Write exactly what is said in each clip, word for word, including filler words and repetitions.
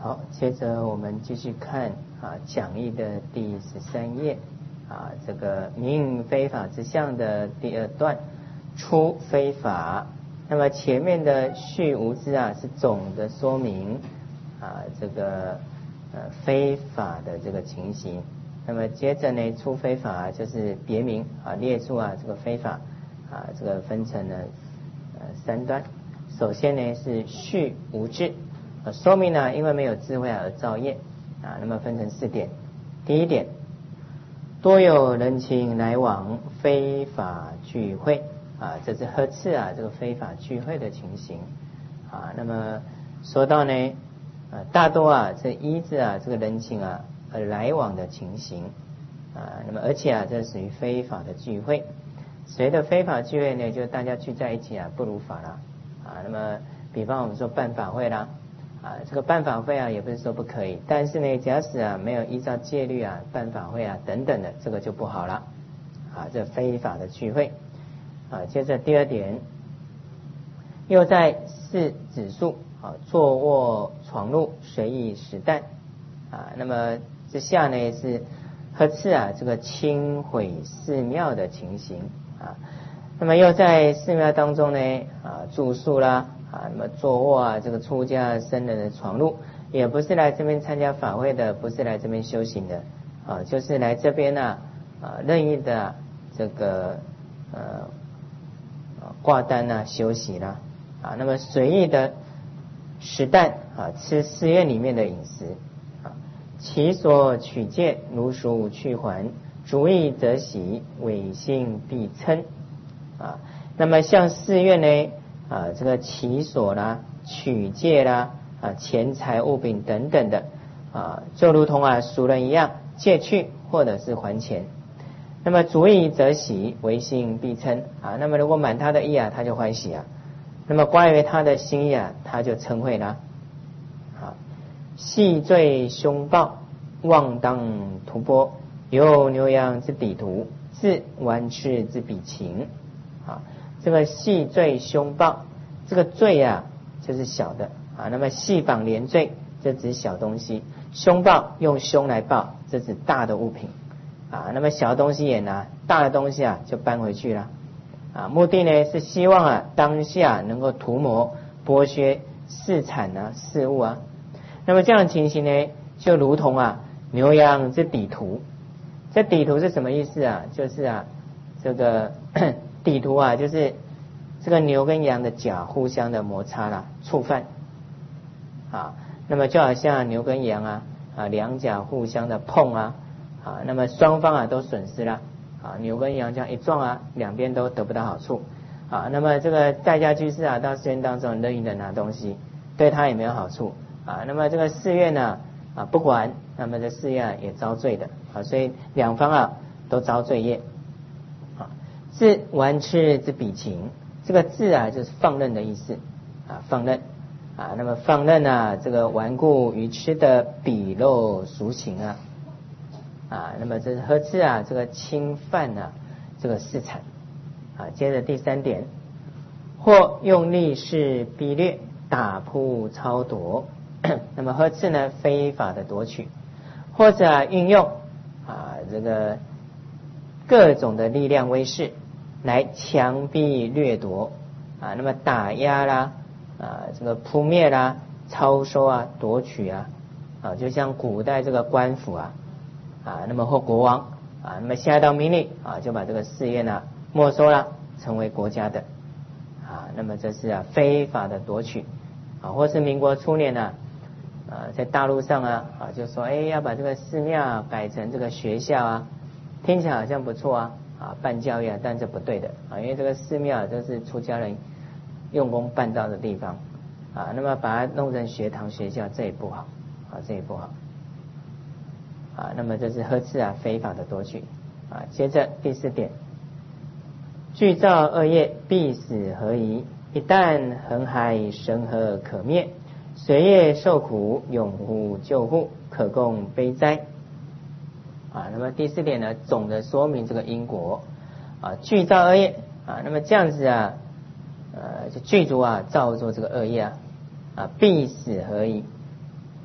好，接着我们继续看啊讲义的第十三页啊，这个明非法之相的第二段，出非法。那么前面的序无知啊是总的说明啊这个呃非法的这个情形。那么接着呢，出非法就是别名啊，列出啊这个非法啊这个分成了呃三段。首先呢是序无智。说明呢，因为没有智慧而造业啊，那么分成四点。第一点，多有人情来往，非法聚会啊，这是呵斥啊这个非法聚会的情形啊。那么说到呢，呃，大多啊这依着啊这个人情啊而来往的情形啊，那么而且啊这属于非法的聚会。谁的非法聚会呢？就大家聚在一起啊，不如法啦啊。那么比方我们说办法会啦。啊，这个办法会啊，也不是说不可以，但是呢，假使啊没有依照戒律啊办法会啊等等的，这个就不好了啊，这非法的聚会啊。接着第二点，又在四指数啊，坐卧床褥随意时旦啊，那么之下呢是呵斥啊这个轻毁寺庙的情形啊。那么又在寺庙当中呢啊住宿啦。啊，那么坐卧啊，这个出家僧人的床褥，也不是来这边参加法会的，不是来这边修行的，啊，就是来这边呢，啊，任意的、啊、这个呃挂单啊，休息啦，啊，那么随意的食啖啊，吃寺院里面的饮食，啊，其所取戒如属去还，逐意则喜，违性必嗔，啊，那么像寺院呢？啊，这个其所啦、取戒啦、啊钱财物品等等的啊，就如同啊俗人一样，借去或者是还钱。那么逐意则喜，违性必嗔啊。那么如果满他的意啊，他就欢喜啊；那么关于他的心意啊，他就嗔恚啦。啊，细坠凶暴，妄当屠钵，有牛羊之底图，自顽痴之比情啊。这个细坠凶暴，这个坠啊就是小的啊，那么细绑连坠，这指小东西；凶暴用凶来报，这指大的物品啊。那么小的东西也拿，大的东西啊就搬回去了啊。目的呢是希望啊当下能够涂抹剥削市产啊事物啊。那么这样的情形呢，就如同啊牛羊之底图。这底图是什么意思啊？就是啊这个。底图啊，就是这个牛跟羊的角互相的摩擦啦、触犯啊，那么就好像牛跟羊啊啊两角互相的碰啊啊，那么双方啊都损失了啊，牛跟羊这样一撞啊，两边都得不到好处啊。那么这个在家居士啊，到寺院当中任意的拿东西，对他也没有好处啊。那么这个寺院呢啊不管，那么这寺院也遭罪的啊，所以两方啊都遭罪业。自顽痴之比情，这个自啊就是放任的意思啊，放任啊，那么放任啊，这个顽固愚痴的比陋俗行啊啊，那么这是呵斥啊，这个侵犯啊，这个市场啊。接着第三点，或用力士逼掠，打扑超夺，那么呵斥呢，非法的夺取，或者、啊、运用啊这个各种的力量威势。来强逼掠夺啊，那么打压啦啊，这个扑灭啦、超收啊、夺取啊啊，就像古代这个官府啊啊，那么或国王啊，那么下到命令啊，就把这个寺院啊没收了，成为国家的啊，那么这是啊非法的夺取啊，或是民国初年呢 啊, 啊，在大陆上啊啊，就说哎要把这个寺庙改成这个学校啊，听起来好像不错啊。啊，办教育啊，但这不对的啊，因为这个寺庙都是出家人用功办道的地方啊，那么把它弄成学堂学校，这也不好啊，这也不好啊。那么这是呵斥啊，非法的夺取啊。接着第四点，具造恶业，必死何疑？一旦横海，神何可灭？随业受苦，永无救护，可共悲哉。啊，那么第四点呢，总的说明这个因果啊，具造恶业啊，那么这样子啊，呃，就具足啊造作这个恶业啊，啊，必死何疑？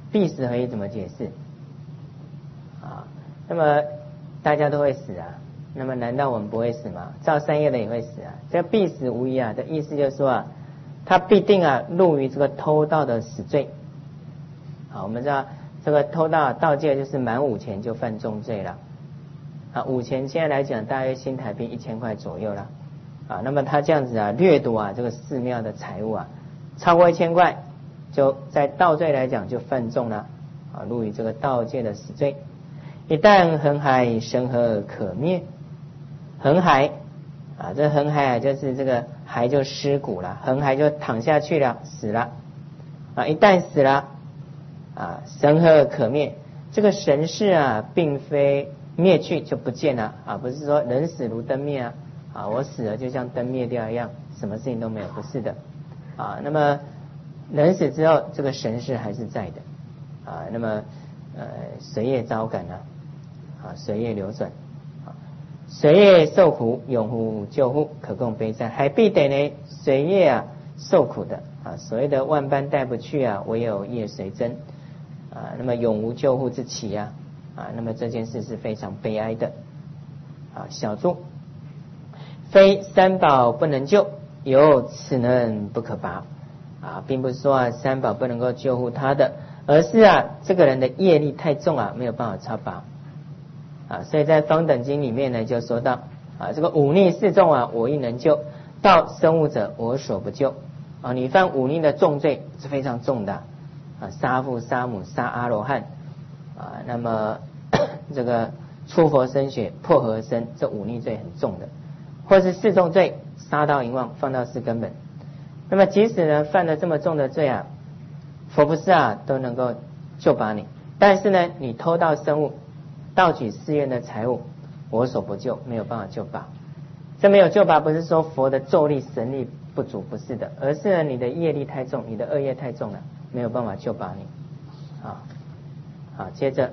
必死合一怎么解释？啊，那么大家都会死啊，那么难道我们不会死吗？造三业的也会死啊。这个必死无疑啊的意思就是说啊，他必定啊入于这个偷盗的死罪。好，我们知道这个偷盗盗戒就是满五钱就犯重罪了。啊，五钱现在来讲大约新台币一千块左右了。啊，那么他这样子啊掠夺啊这个寺庙的财物啊，超过一千块，就在盗罪来讲就犯重了。啊，入于这个盗戒的死罪。一旦横海生河可灭，横海啊，这横海啊就是这个海就尸骨了，横海就躺下去了，死了。啊，一旦死了。啊，神何可灭？这个神识啊，并非灭去就不见了啊，不是说人死如灯灭啊，啊，我死了就像灯灭掉一样，什么事情都没有，不是的啊。那么人死之后，这个神识还是在的啊。那么呃，随业招感呢，啊，随业流转，啊，随业受苦，永无救护，可共悲哉？还必得呢，随业啊受苦的啊，所谓的万般带不去啊，唯有业随真。啊，那么永无救护之期啊，啊，那么这件事是非常悲哀的。啊，小注，非三宝不能救，有此能不可拔。啊，并不是说啊三宝不能够救护他的，而是啊这个人的业力太重啊，没有办法超拔。啊，所以在方等经里面呢就说到啊，这个忤逆四众啊，我亦能救；道生物者，我所不救。啊，你犯忤逆的重罪是非常重的。啊，杀父杀母杀阿罗汉啊，那么这个出佛身血破和身，这忤逆罪很重的，或是四重罪，杀盗淫妄放到四根本。那么即使呢犯了这么重的罪啊，佛不是啊都能够救拔你，但是呢你偷盗生物，盗取寺院的财物，我所不救，没有办法救拔。这没有救拔不是说佛的咒力神力不足，不是的，而是呢你的业力太重，你的恶业太重了，没有办法救拔你。啊，好，接着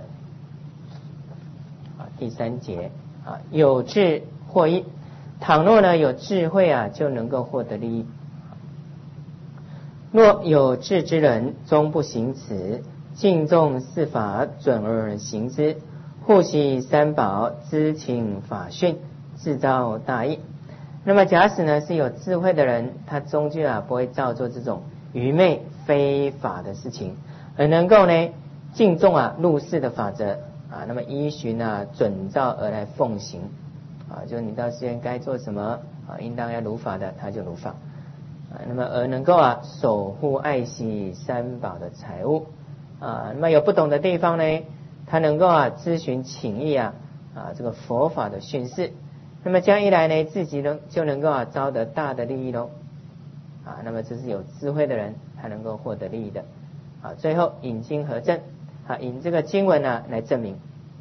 啊第三节啊，有智获益。倘若呢有智慧啊，就能够获得利益。若有智之人，终不行此，敬重四法，准而行之，护习三宝，知情法训，自造大益。那么假使呢是有智慧的人，他终究啊不会造作这种愚昧非法的事情，而能够呢敬重啊入世的法则啊，那么依循啊准照而来奉行啊，就你到寺院该做什么啊，应当要如法的，他就如法啊，那么而能够啊守护爱惜三宝的财物啊，那么有不懂的地方呢，他能够啊咨询请益啊啊这个佛法的训示，那么这样一来呢，自己能就能够啊招得大的利益喽啊，那么这是有智慧的人才能够获得利益的啊。最后引经核证啊，引这个经文呢、啊、来证明。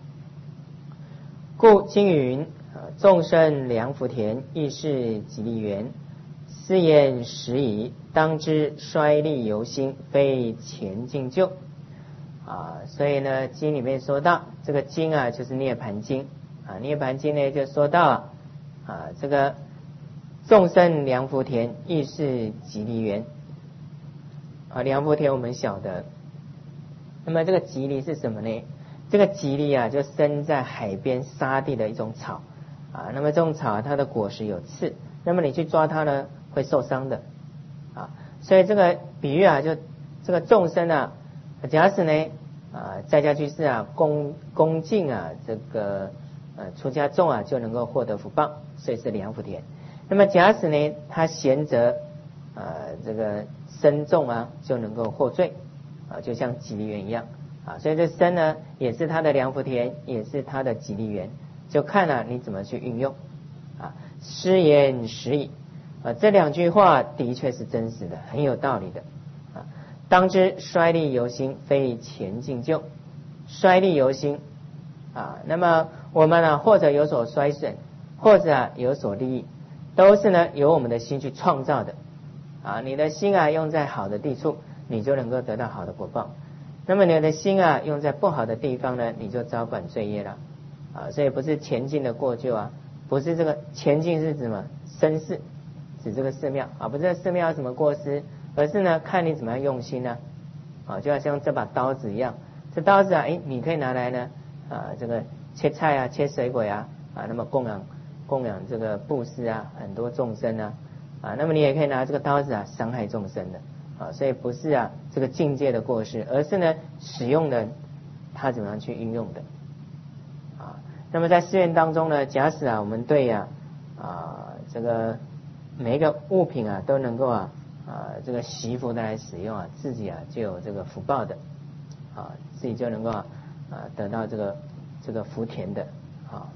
故经云啊，众生良福田，亦是吉利园。斯言时矣，当知衰利由心，非前进就啊。所以呢，经里面说到这个经啊，就是涅盘经啊。涅盘经呢，就说到啊，这个众生良福田，亦是吉利园啊。良福田我们晓得，那么这个吉利是什么呢？这个吉利啊，就生在海边沙地的一种草啊。那么这种草啊，它的果实有刺，那么你去抓它呢，会受伤的啊。所以这个比喻啊，就这个众生啊，假使呢啊，在家居士啊，恭恭敬啊，这个呃出家众啊，就能够获得福报，所以是良福田。那么假使呢，他贤则啊，这个身众啊，就能够获罪啊，就像吉利园一样啊。所以这身呢，也是他的良福田，也是他的吉利园，就看啊你怎么去运用啊。失言时矣啊，这两句话的确是真实的，很有道理的啊。当知衰利由心，非前进就。衰利由心啊，那么我们呢，或者有所衰损，或者啊有所利益，都是呢由我们的心去创造的啊。你的心啊用在好的地处，你就能够得到好的果报。那么你的心啊用在不好的地方呢，你就招感罪业了啊。所以不是前进的过旧啊，不是这个前进是指什么身世，指这个寺庙啊，不是寺庙有什么过失，而是呢看你怎么样用心呢啊，就好像这把刀子一样，这刀子啊，哎，你可以拿来呢，啊，这个切菜啊，切水果啊，啊，那么供养供养这个布施啊，很多众生啊，啊，那么你也可以拿这个刀子啊，伤害众生的，啊，所以不是啊这个境界的过失，而是呢使用的他怎么样去运用的，啊，那么在寺院当中呢，假使啊我们对呀 啊, 啊这个每一个物品啊都能够啊啊这个习福的来使用啊，自己啊就有这个福报的，啊，自己就能够啊啊得到这个这个福田的，啊。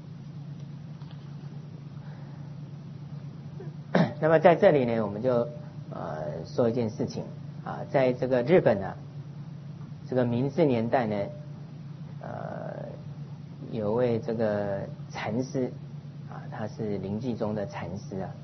那么在这里呢，我们就呃说一件事情啊，在这个日本啊，这个明治年代呢，呃，有位这个禅师啊，他是临济宗的禅师啊。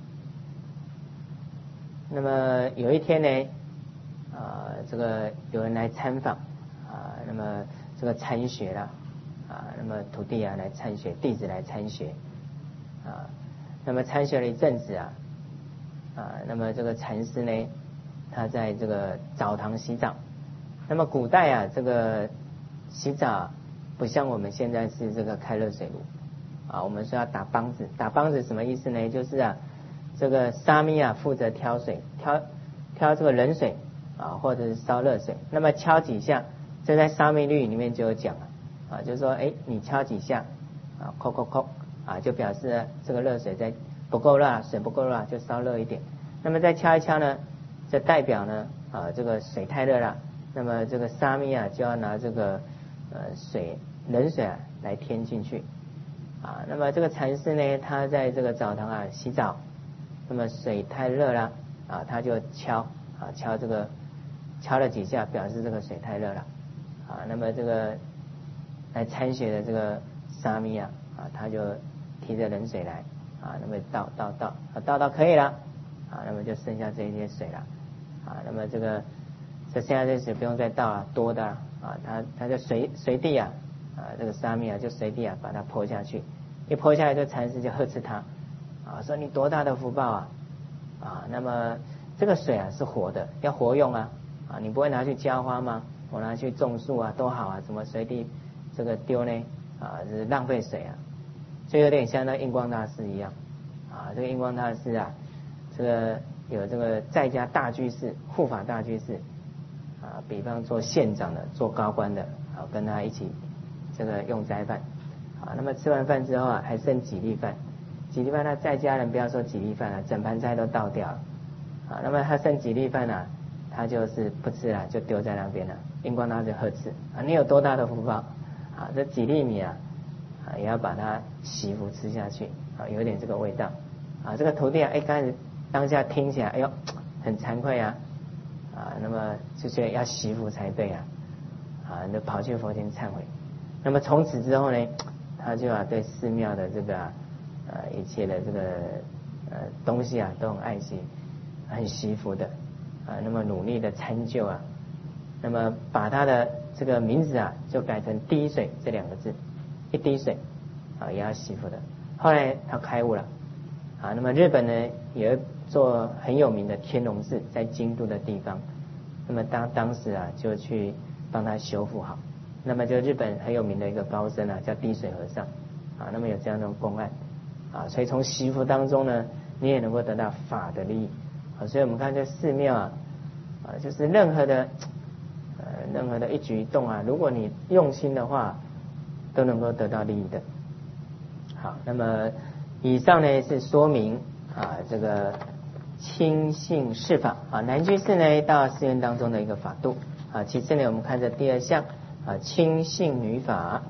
那么有一天呢，啊，这个有人来参访啊，那么这个参学了啊，那么徒弟啊来参学，弟子来参学啊，那么参学了一阵子啊。啊，那么这个禅师呢，他在这个澡堂洗澡。那么古代啊，这个洗澡不像我们现在是这个开热水炉啊，我们说要打梆子。打梆子什么意思呢？就是啊，这个沙弥啊负责挑水，挑挑这个冷水啊，或者是烧热水。那么敲几下，这在沙弥律里面就有讲了啊，就是说，哎，你敲几下啊，扣扣扣啊，就表示、啊、这个热水在。不够热，水不够热就烧热一点。那么再敲一敲呢，这代表呢啊这个水太热了。那么这个沙弥啊就要拿这个呃水冷水啊来添进去啊。那么这个禅师呢，他在这个澡堂啊洗澡，那么水太热了啊，他就敲啊敲这个敲了几下，表示这个水太热了啊。那么这个来参学的这个沙弥啊啊，他就提着冷水来。啊，那么倒倒倒，倒倒可以了，啊，那么就剩下这一些水了，啊，那么这个这剩下这水不用再倒了，多的啊，他他就随随地啊，啊，这个沙弥啊就随地啊把它泼下去，一泼下来，这禅师就呵斥他，啊，说你多大的福报啊，啊，那么这个水啊是活的，要活用啊，啊，你不会拿去浇花吗？我拿去种树啊，多好啊，怎么随地这个丢呢？啊，是浪费水啊。就有点像那印光大师一样，啊，这个印光大师啊，这个有这个在家大居士、护法大居士，啊，比方做县长的、做高官的，啊，跟他一起这个用斋饭，啊，那么吃完饭之后啊，还剩几粒饭，几粒饭他在家人不要说几粒饭了，整盘菜都倒掉了，啊，那么他剩几粒饭啊，他就是不吃了，就丢在那边了。印光大师呵斥啊，你有多大的福报啊？这几粒米啊！啊，也要把它洗服吃下去啊，有点这个味道啊。这个徒弟啊，哎，刚开始当下听起来，哎呦，很惭愧啊啊，那么就觉得要洗服才对啊啊，就跑去佛前忏悔。那么从此之后呢，他就啊对寺庙的这个啊呃一切的这个呃东西啊都很爱惜，很惜福的啊，那么努力的参究啊，那么把他的这个名字啊就改成滴水这两个字。一滴水啊也要洗福的。后来他开悟了啊。那么日本呢有一座很有名的天龙寺，在京都的地方。那么当当时啊就去帮他修复好。那么就日本很有名的一个高僧啊叫滴水和尚啊。那么有这样的公案啊，所以从洗福当中呢，你也能够得到法的利益啊。所以我们看这寺庙啊啊，就是任何的呃任何的一举一动啊，如果你用心的话，都能够得到利益的。好，那么以上呢是说明啊这个亲信事法啊，男居士呢到寺院当中的一个法度啊。其次呢，我们看这第二项啊亲信女法。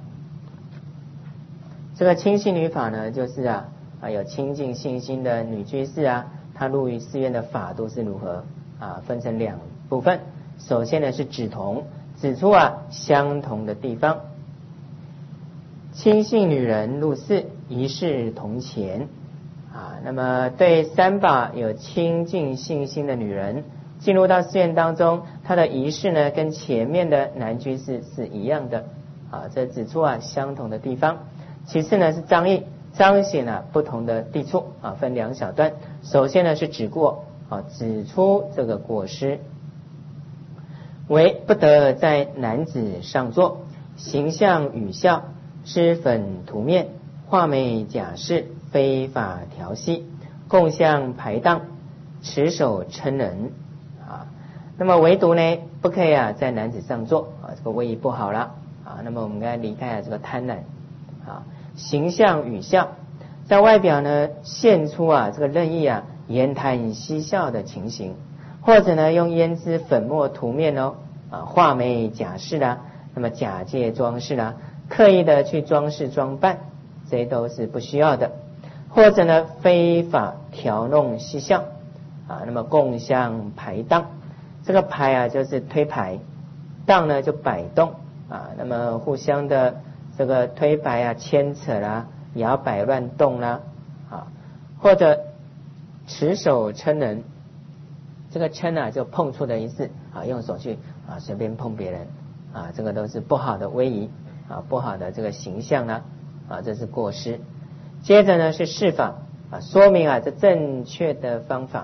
这个亲信女法呢，就是啊啊有亲近信心的女居士啊，她入于寺院的法度是如何啊？分成两部分。首先呢是指同，指出啊相同的地方。亲信女人入寺，一视同前啊。那么对三宝有亲近信心的女人，进入到寺院当中，她的仪式呢跟前面的男居士是一样的啊。这指出啊相同的地方。其次呢是彰义，彰显了、啊、不同的地处啊，分两小段。首先呢是指过啊，指出这个过失。 为不得在男子上坐，形象语笑，施粉涂面，画眉假饰，非法调戏，共相排档，持手称人啊。那么唯独呢，不可以啊在男子上坐啊，这个位移不好了啊。那么我们该离开啊这个贪婪啊，形象语笑，在外表呢现出啊这个任意啊言谈嬉笑的情形，或者呢用胭脂粉末涂面哦啊，画眉假饰啦，那么假借装饰啦，刻意的去装饰装扮，这些都是不需要的。或者呢非法调弄嬉笑啊，那么共相排档，这个排啊就是推排，档呢就摆动啊，那么互相的这个推排啊牵扯啦，摇摆乱动啦啊，或者持手称人，这个称啊就碰触的意思啊，用手去啊随便碰别人啊，这个都是不好的威仪啊，不好的这个形象呢啊，这是过失。接着呢是释法啊，说明啊这正确的方法，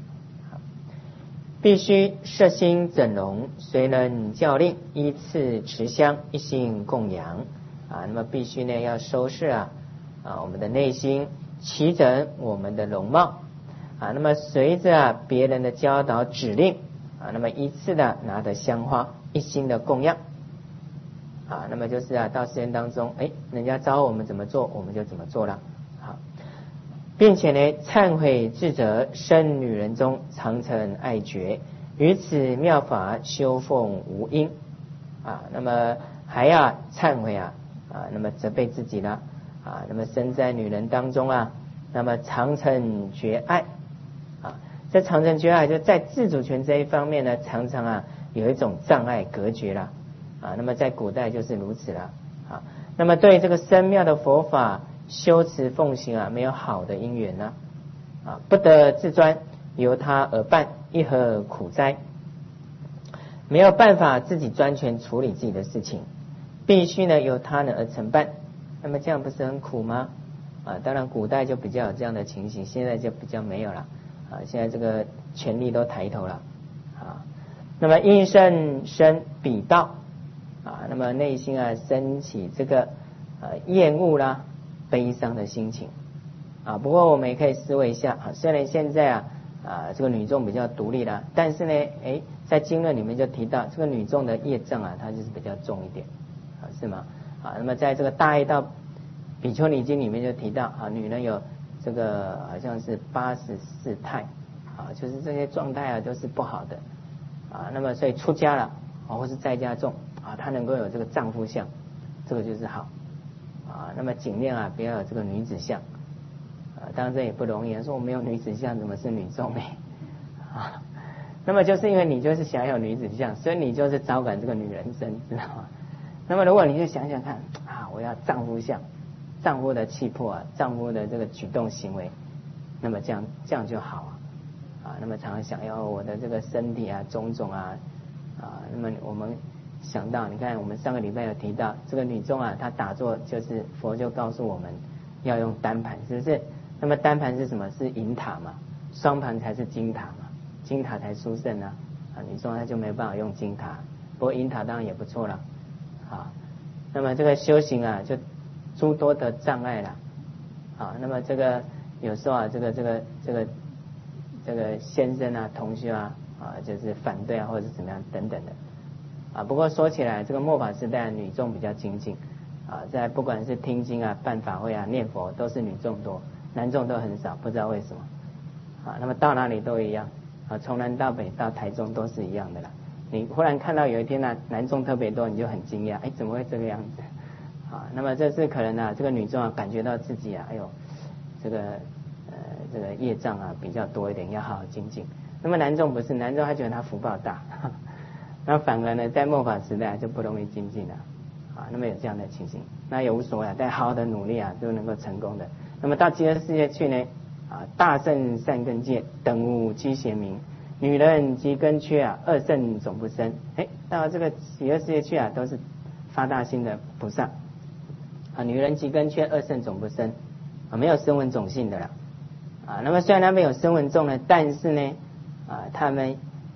必须摄心整容，随人教令，依次持香，一心供养啊。那么必须呢要收拾啊啊我们的内心，齐整我们的容貌啊。那么随着啊别人的教导指令啊，那么依次的拿着香花，一心的供养啊。那么就是啊到实践当中，哎，人家教我们怎么做，我们就怎么做了。好，并且呢忏悔自责，生女人中常成爱觉，于此妙法修奉无因啊。那么还要忏悔啊啊，那么责备自己了啊。那么生在女人当中啊，那么常成觉爱啊。这常成觉爱就在自主权这一方面呢，常常啊有一种障碍隔绝了啊。那么在古代就是如此了啊。那么对这个深妙的佛法修持奉行啊，没有好的因缘呢啊，不得自专，由他而办，一何苦哉？没有办法自己专权处理自己的事情，必须呢由他人而承办，那么这样不是很苦吗？啊，当然古代就比较有这样的情形，现在就比较没有了啊。现在这个权力都抬头了啊。那么因甚生彼道啊，那么内心啊升起这个呃厌恶啦、悲伤的心情啊。不过我们也可以思维一下啊，虽然现在啊啊这个女众比较独立了，但是呢，哎，在经论里面就提到这个女众的业障啊，它就是比较重一点啊，是吗？啊，那么在这个大业道比丘尼经里面就提到啊，女人有这个好像是八十四态啊，就是这些状态啊都是不好的啊。那么所以出家了啊，或是在家众啊，她能够有这个丈夫相，这个就是好啊。那么尽量啊不要有这个女子相啊，当然这也不容易啊，说我没有女子相怎么是女众呢啊？那么就是因为你就是想要女子相，所以你就是招感这个女人身，知道吗？那么如果你就想想看啊，我要丈夫相，丈夫的气魄啊，丈夫的这个举动行为，那么这样这样就好啊啊。那么常常想要我的这个身体啊种种啊啊，那么我们想到你看我们上个礼拜有提到这个女众啊，她打坐就是佛就告诉我们要用单盘，是不是？那么单盘是什么？是银塔嘛，双盘才是金塔嘛，金塔才殊胜啊啊。女众她就没办法用金塔，不过银塔当然也不错了啊。那么这个修行啊就诸多的障碍了啊。那么这个有时候啊这个这个这个这个先生啊同学啊啊就是反对啊或者是怎么样等等的啊。不过说起来这个末法时代女众比较精进啊，在不管是听经啊办法会啊念佛都是女众多，男众都很少，不知道为什么啊。那么到哪里都一样啊，从南到北到台中都是一样的啦。你忽然看到有一天呢、啊、男众特别多，你就很惊讶，哎，怎么会这个样子啊？那么这是可能啊这个女众啊感觉到自己啊哎呦这个呃这个业障啊比较多一点，要好好精进。那么男众不是，男众他觉得他福报大，那反而呢在末法时代就不容易精进了啊。那么有这样的情形，那也无所谓啊，再好好的努力啊都能够成功的。那么到极乐世界去呢啊，大圣善根界，等无积邪名，女人及根缺啊，二圣总不生。哎，到这个极乐世界去啊，都是发大心的菩萨啊。女人及根缺，二圣总不生啊，没有声闻种性的了啊。那么虽然他们有声闻众呢，但是呢啊，他们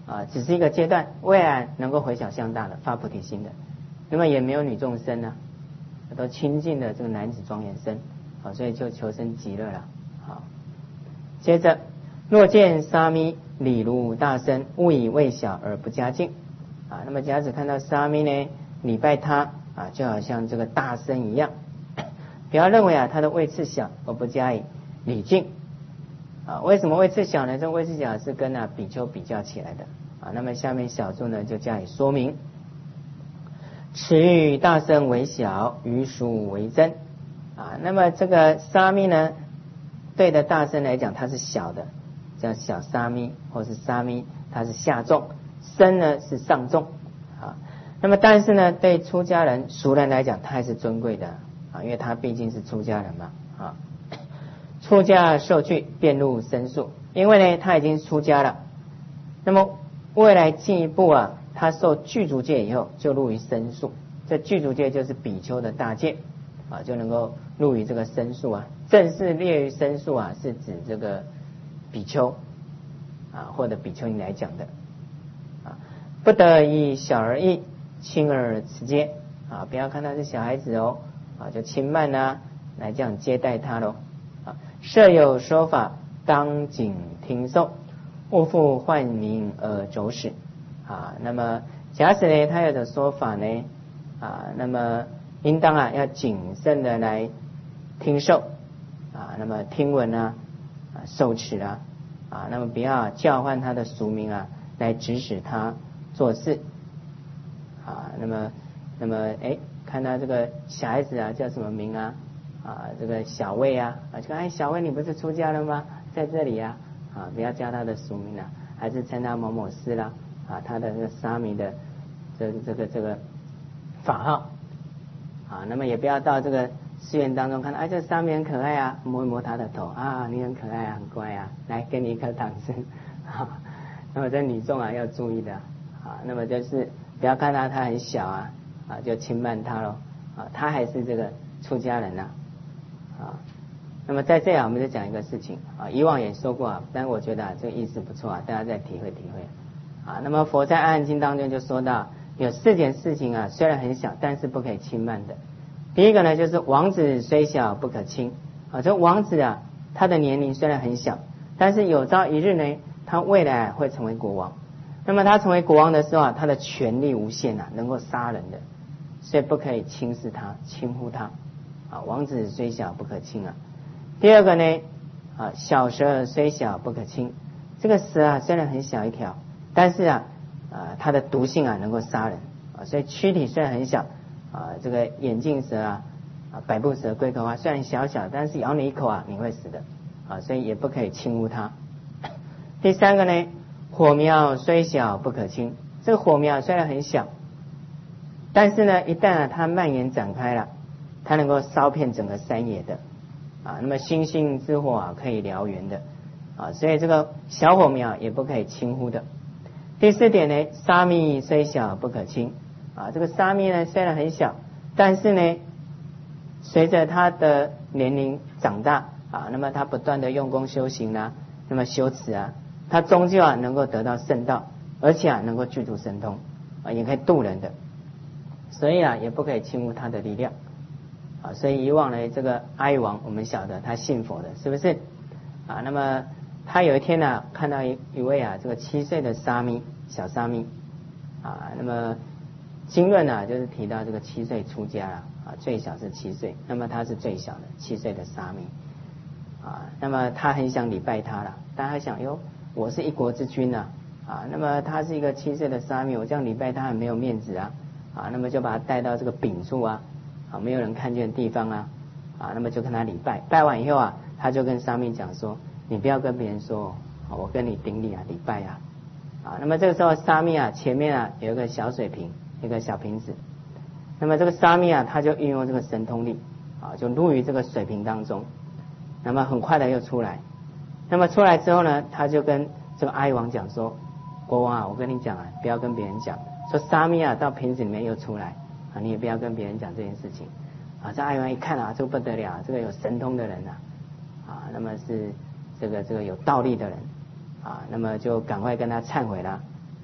啊，只是一个阶段，未来能够回小向大的发菩提心的，那么也没有女众生呢、啊，都亲近的这个男子庄严身，啊，所以就求生极乐了。好，接着若见沙弥礼如大身，勿以为小而不加敬。啊，那么假使看到沙弥呢礼拜他啊，就好像这个大身一样，不要认为啊他的位次小而不加以礼敬。啊，为什么位次小呢？这个位次小是跟啊比丘比较起来的啊。那么下面小注呢就加以说明：持欲大身为小，余属为真。啊，那么这个沙弥呢，对的大身来讲，它是小的，叫小沙弥，或是沙弥，它是下众；身呢是上众。啊，那么但是呢，对出家人、俗人来讲，他还是尊贵的啊，因为他毕竟是出家人嘛。啊。出家受具便入僧宿，因为呢他已经出家了，那么未来进一步啊，他受具足戒以后就入于僧宿。这具足戒就是比丘的大戒啊，就能够入于这个僧宿啊。正式列于僧宿啊，是指这个比丘啊或者比丘尼来讲的啊，不得以小而易，轻而持戒啊，不要看他是小孩子哦啊，就轻慢啊来这样接待他喽。设有说法，当谨听受，勿复唤名而走使。啊，那么假使呢，他有的说法呢，啊，那么应当啊要谨慎的来听受，啊，那么听闻啊，啊受持啊，啊，那么不要叫唤他的俗名啊，来指使他做事。啊，那么那么哎，看他这个小孩子啊，叫什么名啊？啊，这个小魏啊，啊，就说哎，小魏你不是出家了吗？在这里啊，啊，不要叫他的俗名了，还是称他某某师啦，啊，他的这个沙弥的这个这个这个法号，啊，那么也不要到这个寺院当中看到，哎，这沙弥很可爱啊，摸一摸他的头啊，你很可爱啊，很乖啊，来给你一颗糖吃，啊，那么这女众啊要注意的，啊，那么就是不要看他他很小啊，啊，就轻慢他咯，啊，他还是这个出家人呐、啊。啊，那么在这样我们就讲一个事情啊，以往也说过啊，但我觉得啊这个意思不错啊，大家再体会体会啊。那么佛在《阿含经》当中就说到，有四件事情啊，虽然很小，但是不可以轻慢的。第一个呢，就是王子虽小不可轻啊，这王子啊，他的年龄虽然很小，但是有朝一日呢，他未来会成为国王。那么他成为国王的时候啊，他的权力无限啊，能够杀人的，所以不可以轻视他、轻忽他。啊，王子虽小不可轻啊。第二个呢，啊，小蛇虽小不可轻。这个蛇啊，虽然很小一条，但是啊，啊，它的毒性啊能够杀人啊，所以躯体虽然很小啊，这个眼镜蛇啊，啊，百步蛇、龟壳花虽然小小，但是咬你一口啊，你会死的啊，所以也不可以轻忽它。第三个呢，火苗虽小不可轻。这个火苗虽然很小，但是呢，一旦啊它蔓延展开了，它能够烧遍整个山野的啊，那么星星之火啊可以燎原的啊，所以这个小火苗也不可以轻忽的。第四点呢，沙弥虽小不可轻啊，这个沙弥呢虽然很小，但是呢，随着他的年龄长大啊，那么他不断的用功修行啊，那么修持啊，他终究啊能够得到圣道，而且啊能够具足神通啊，也可以度人的，所以啊也不可以轻忽他的力量。啊，所以以往呢，这个阿育王我们晓得他信佛的，是不是？啊，那么他有一天呢、啊，看到一一位啊，这个七岁的沙弥，小沙弥，啊，那么经论呢、啊，就是提到这个七岁出家了，啊，最小是七岁，那么他是最小的七岁的沙弥，啊，那么他很想礼拜他了，但他想哟，我是一国之君呐、啊，啊，那么他是一个七岁的沙弥，我这样礼拜他很没有面子啊，啊，那么就把他带到这个丙处啊。啊，没有人看见的地方啊，啊，那么就跟他礼拜，拜完以后啊，他就跟沙弥讲说，你不要跟别人说，啊，我跟你顶礼啊，礼拜啊，啊，那么这个时候沙弥啊，前面啊有一个小水瓶，一个小瓶子，那么这个沙弥啊，他就运用这个神通力，啊，就入于这个水瓶当中，那么很快的又出来，那么出来之后呢，他就跟这个阿育王讲说，国王啊，我跟你讲啊，不要跟别人讲，说沙弥啊到瓶子里面又出来。啊，你也不要跟别人讲这件事情，啊，这阿育王一看啊，这个不得了，这个有神通的人啊，啊，那么是这个这个有道力的人，啊，那么就赶快跟他忏悔了，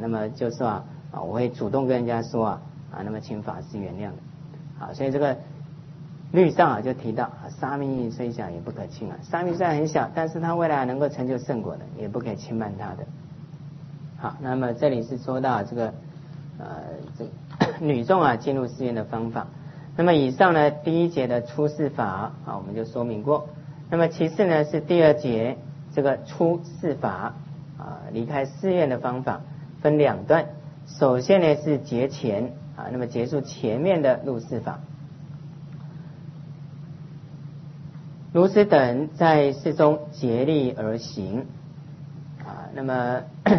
那么就说啊啊，我会主动跟人家说啊啊，那么请法师原谅的。啊，所以这个律上啊就提到啊，沙弥虽小也不可轻啊。沙弥虽然很小，但是他未来能够成就圣果的，也不可以轻慢他的。好，那么这里是说到这个呃这个女众啊进入寺院的方法。那么以上呢第一节的出世法啊我们就说明过。那么其次呢是第二节这个出世法啊离开寺院的方法，分两段。首先呢是结前啊，那么结束前面的入世法。如此等在寺中竭力而行啊，那么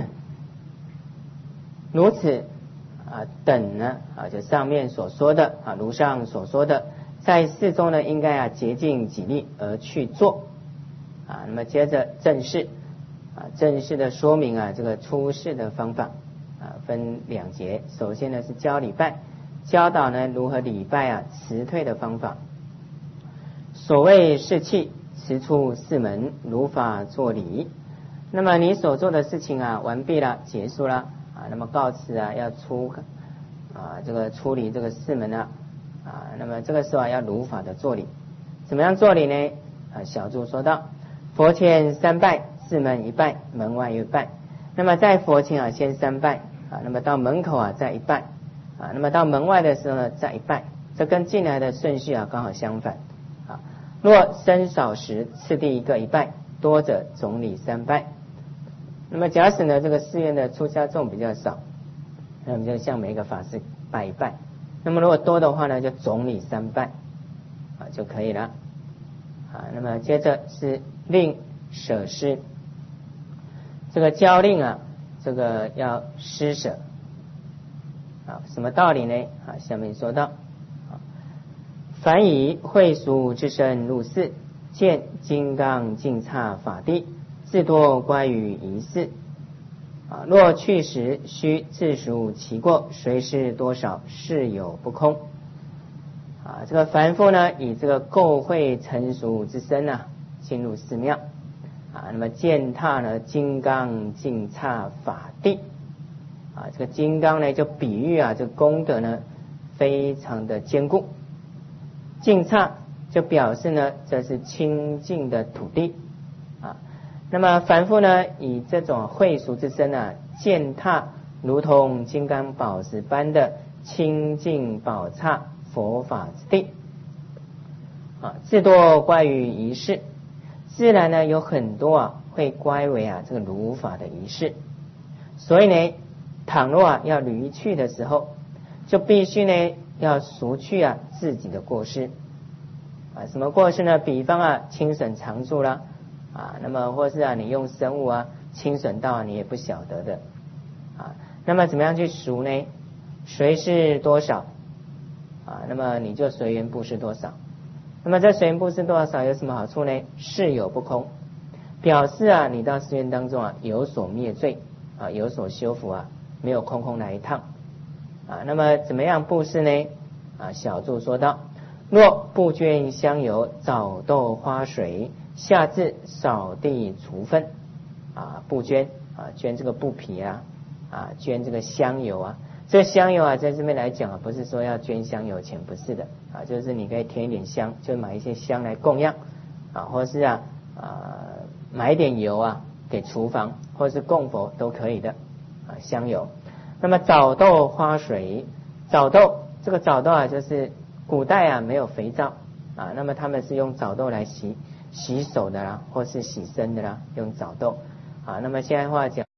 如此啊等呢啊就上面所说的啊，如上所说的，在寺中呢应该啊竭尽己力而去做啊。那么接着正式啊正式的说明啊这个出世的方法啊，分两节。首先呢是教礼拜，教导呢如何礼拜啊辞退的方法。所谓事器，辞出寺门，如法作礼。那么你所做的事情啊完毕了，结束了啊，那么告辞啊要出啊这个出离这个寺门了啊，那么这个时候啊要如法的作礼。怎么样作礼呢？啊小注说道：佛前三拜，寺门一拜，门外一拜。那么在佛前啊先三拜啊，那么到门口啊再一拜啊，那么到门外的时候呢再一拜，这跟进来的顺序啊刚好相反。若僧少时，次第一个一拜，多者总礼三拜。那么假使呢这个寺院的出家众比较少，那我们就向每一个法师拜一拜。那么如果多的话呢，就总礼三拜啊就可以了啊。那么接着是令舍施，这个教令啊，这个要施舍啊，什么道理呢？啊，下面说到。凡以会俗之身入寺，见金刚净刹法地，自多乖于一事啊。若去时，须自赎其过，谁是多少，事有不空啊。这个凡夫呢，以这个垢秽成熟之身啊，进入寺庙啊，那么践踏呢金刚净刹法地啊。这个金刚呢，就比喻啊，这个功德呢，非常的坚固。净刹就表示呢，这是清净的土地啊。那么凡夫呢，以这种秽俗之身啊，践踏如同金刚宝石般的清净宝刹佛法之地啊，自多乖于仪式，自然呢有很多啊会乖为啊这个如法的仪式。所以呢，倘若啊要离去的时候，就必须呢要赎去啊自己的过失啊。什么过失呢？比方啊轻损常住啦啊，那么或是啊你用生物啊轻损到、啊、你也不晓得的啊。那么怎么样去赎呢？随是多少啊，那么你就随缘布施多少。那么这随缘布施多少有什么好处呢？事有不空，表示啊你到寺院当中啊有所灭罪啊，有所修福啊，没有空空来一趟啊。那么怎么样布施呢？啊小注说道：若不捐香油、枣豆花水，下至扫地除粪啊，不捐啊，捐这个布皮啊啊，捐这个香油啊。这香油啊，在这边来讲啊，不是说要捐香油钱，不是的啊，就是你可以添一点香，就买一些香来供养啊，或是啊啊买一点油啊给厨房，或是供佛都可以的啊，香油。那么枣豆花水，枣豆这个枣豆啊，就是古代啊没有肥皂啊，那么他们是用枣豆来洗洗手的啦，或是洗身的啦，用枣豆啊。那么现在话讲。